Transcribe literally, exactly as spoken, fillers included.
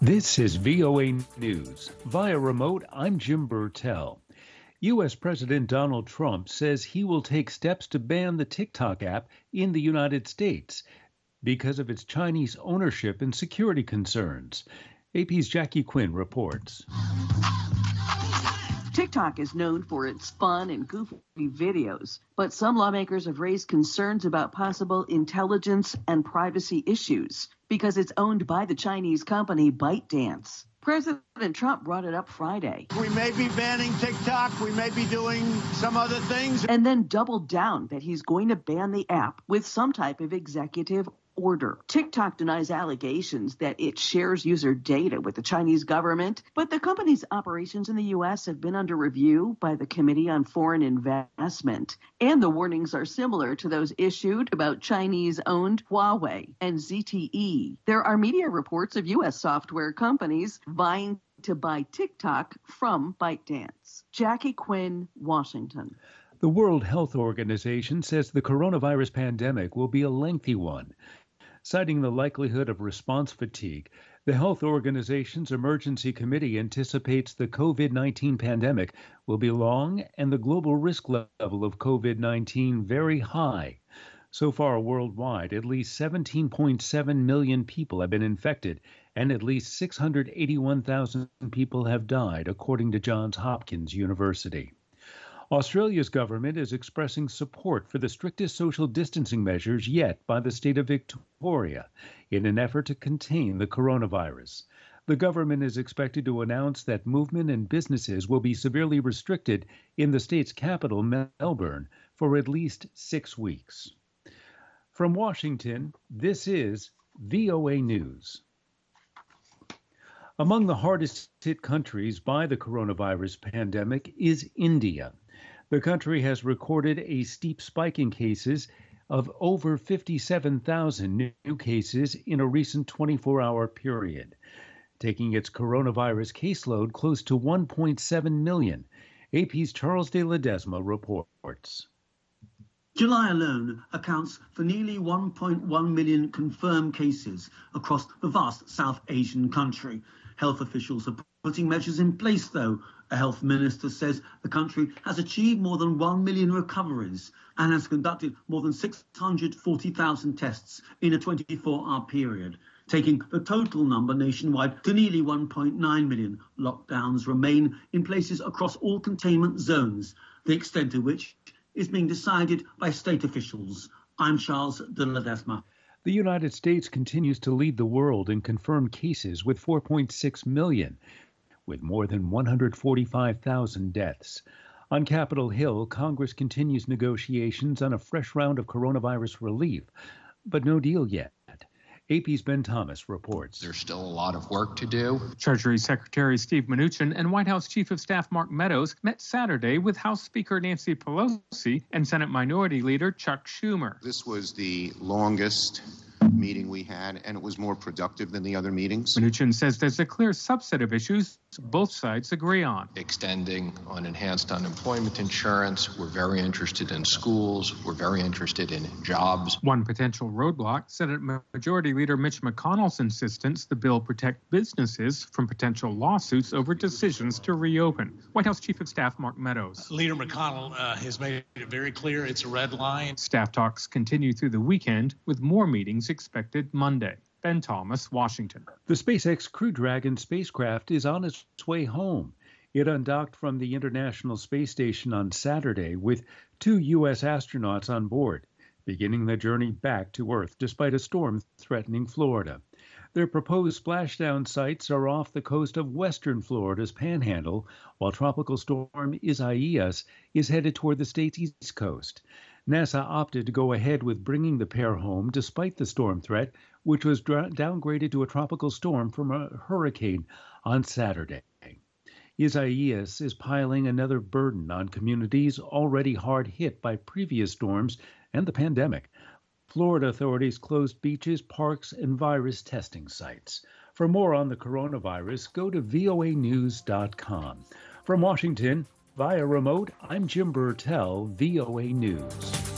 This is V O A News. Via remote, I'm Jim Burtell. U S. President Donald Trump says he will take steps to ban the TikTok app in the United States because of its Chinese ownership and security concerns. A P's Jackie Quinn reports. TikTok is known for its fun and goofy videos, but some lawmakers have raised concerns about possible intelligence and privacy issues because it's owned by the Chinese company ByteDance. President Trump brought it up Friday. We may be banning TikTok. We may be doing some other things. And then doubled down that he's going to ban the app with some type of executive order. TikTok denies allegations that it shares user data with the Chinese government, but the company's operations in the U S have been under review by the Committee on Foreign Investment, and the warnings are similar to those issued about Chinese-owned Huawei and Z T E. There are media reports of U S software companies vying to buy TikTok from ByteDance. Jackie Quinn, Washington. The World Health Organization says the coronavirus pandemic will be a lengthy one. Citing the likelihood of response fatigue, the Health Organization's Emergency Committee anticipates the COVID nineteen pandemic will be long and the global risk level of COVID nineteen very high. So far worldwide, at least seventeen point seven million people have been infected and at least six hundred eighty-one thousand people have died, according to Johns Hopkins University. Australia's government is expressing support for the strictest social distancing measures yet by the state of Victoria in an effort to contain the coronavirus. The government is expected to announce that movement and businesses will be severely restricted in the state's capital, Melbourne, for at least six weeks. From Washington, this is V O A News. Among the hardest hit countries by the coronavirus pandemic is India. The country has recorded a steep spike in cases of over fifty-seven thousand new cases in a recent twenty-four hour period, taking its coronavirus caseload close to one point seven million. A P's Charles de Ledesma reports. July alone accounts for nearly one point one million confirmed cases across the vast South Asian country. Health officials are putting measures in place, though. A health minister says the country has achieved more than one million recoveries and has conducted more than six hundred forty thousand tests in a twenty-four hour period, taking the total number nationwide to nearly one point nine million. Lockdowns remain in places across all containment zones, the extent of which is being decided by state officials. I'm Charles de Ledesma. The United States continues to lead the world in confirmed cases with four point six million, with more than one hundred forty-five thousand deaths. On Capitol Hill, Congress continues negotiations on a fresh round of coronavirus relief, but no deal yet. A P's Ben Thomas reports. There's still a lot of work to do. Treasury Secretary Steve Mnuchin and White House Chief of Staff Mark Meadows met Saturday with House Speaker Nancy Pelosi and Senate Minority Leader Chuck Schumer. This was the longest meeting we had, and it was more productive than the other meetings. Mnuchin says there's a clear subset of issues both sides agree on. Extending on enhanced unemployment insurance. We're very interested in schools. We're very interested in jobs. One potential roadblock, Senate Majority Leader Mitch McConnell's insistence the bill protect businesses from potential lawsuits over decisions to reopen. White House Chief of Staff Mark Meadows. Leader McConnell uh, has made it very clear it's a red line. Staff talks continue through the weekend with more meetings expected Monday. Ben Thomas, Washington. The SpaceX Crew Dragon spacecraft is on its way home. It undocked from the International Space Station on Saturday with two U S astronauts on board, beginning the journey back to Earth despite a storm threatening Florida. Their proposed splashdown sites are off the coast of western Florida's Panhandle, while Tropical Storm Isaias is headed toward the state's east coast. NASA opted to go ahead with bringing the pair home despite the storm threat, which was dra- downgraded to a tropical storm from a hurricane on Saturday. Isaias is piling another burden on communities already hard hit by previous storms and the pandemic. Florida authorities closed beaches, parks, and virus testing sites. For more on the coronavirus, go to V O A news dot com. From Washington, via remote, I'm Jim Burtell, V O A News.